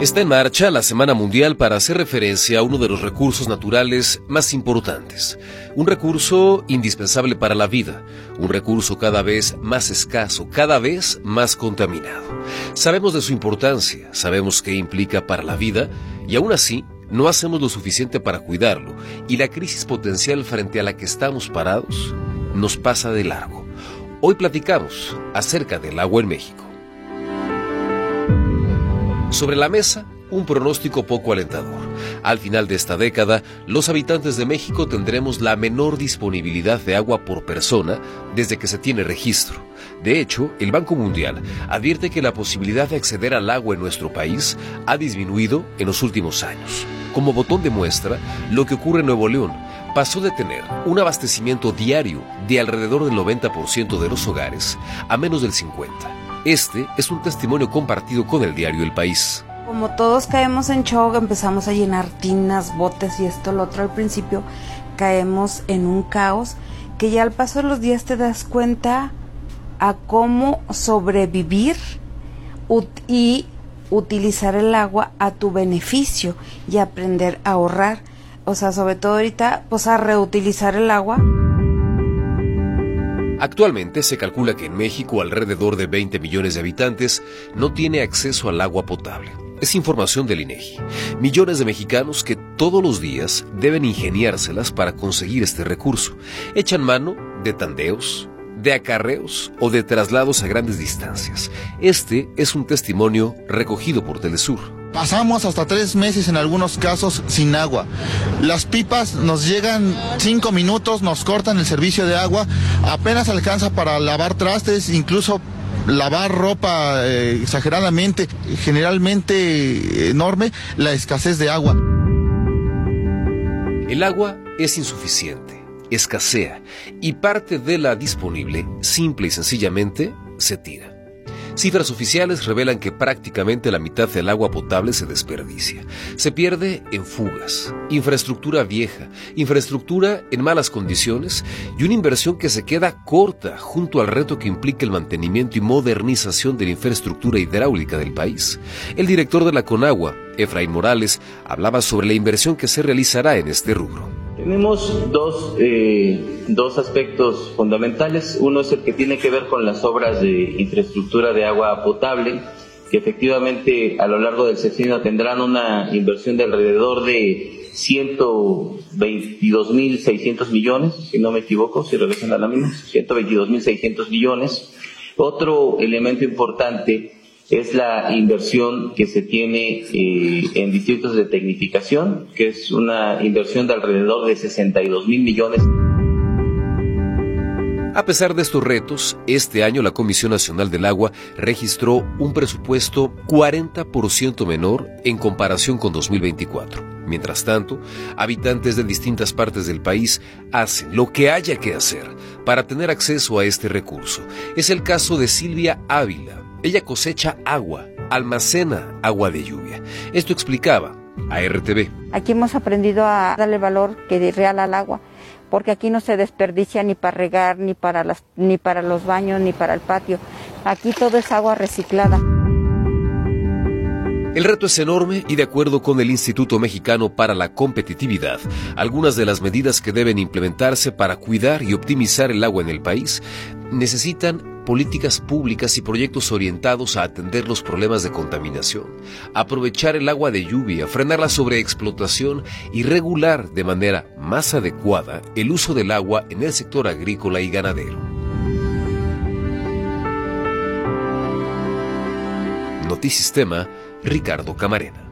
Está en marcha la Semana Mundial para hacer referencia a uno de los recursos naturales más importantes, un recurso indispensable para la vida, un recurso cada vez más escaso, cada vez más contaminado. Sabemos de su importancia, sabemos qué implica para la vida y aún así no hacemos lo suficiente para cuidarlo y la crisis potencial frente a la que estamos parados nos pasa de largo. Hoy platicamos acerca del agua en México. Sobre la mesa, un pronóstico poco alentador. Al final de esta década, los habitantes de México tendremos la menor disponibilidad de agua por persona desde que se tiene registro. De hecho, el Banco Mundial advierte que la posibilidad de acceder al agua en nuestro país ha disminuido en los últimos años. Como botón de muestra, lo que ocurre en Nuevo León pasó de tener un abastecimiento diario de alrededor del 90% de los hogares a menos del 50%. Este es un testimonio compartido con el diario El País. Como todos caemos en shock, empezamos a llenar tinas, botes y esto, lo otro. Al principio caemos en un caos que ya al paso de los días te das cuenta a cómo sobrevivir y utilizar el agua a tu beneficio y aprender a ahorrar. O sea, sobre todo ahorita, pues a reutilizar el agua. Actualmente se calcula que en México alrededor de 20 millones de habitantes no tiene acceso al agua potable. Es información del INEGI. Millones de mexicanos que todos los días deben ingeniárselas para conseguir este recurso. Echan mano de tandeos, de acarreos o de traslados a grandes distancias. Este es un testimonio recogido por Telesur. Pasamos hasta 3 meses en algunos casos sin agua. Las pipas nos llegan 5 minutos, nos cortan el servicio de agua, apenas alcanza para lavar trastes, incluso lavar ropa exageradamente, generalmente enorme, la escasez de agua. El agua es insuficiente, escasea y parte de la disponible, simple y sencillamente, se tira. Cifras oficiales revelan que prácticamente la mitad del agua potable se desperdicia. Se pierde en fugas, infraestructura vieja, infraestructura en malas condiciones y una inversión que se queda corta junto al reto que implica el mantenimiento y modernización de la infraestructura hidráulica del país. El director de la Conagua, Efraín Morales, hablaba sobre la inversión que se realizará en este rubro. Tenemos dos aspectos fundamentales. Uno es el que tiene que ver con las obras de infraestructura de agua potable, que efectivamente a lo largo del sexenio tendrán una inversión de alrededor de 122.600 millones, si no me equivoco, si regresan a la misma, 122.600 millones. Otro elemento importante es la inversión que se tiene en distritos de tecnificación, que es una inversión de alrededor de 62.000 millones. A pesar de estos retos, este año la Comisión Nacional del Agua registró un presupuesto 40% menor en comparación con 2024. Mientras tanto, habitantes de distintas partes del país hacen lo que haya que hacer para tener acceso a este recurso. Es el caso de Silvia Ávila. Ella cosecha agua, almacena agua de lluvia. Esto explicaba a RTV. Aquí hemos aprendido a darle valor que es real al agua, porque aquí no se desperdicia ni para regar, ni para los baños, ni para el patio. Aquí todo es agua reciclada. El reto es enorme y de acuerdo con el Instituto Mexicano para la Competitividad, algunas de las medidas que deben implementarse para cuidar y optimizar el agua en el país necesitan políticas públicas y proyectos orientados a atender los problemas de contaminación, aprovechar el agua de lluvia, frenar la sobreexplotación y regular de manera más adecuada el uso del agua en el sector agrícola y ganadero. Notisistema, Ricardo Camarena.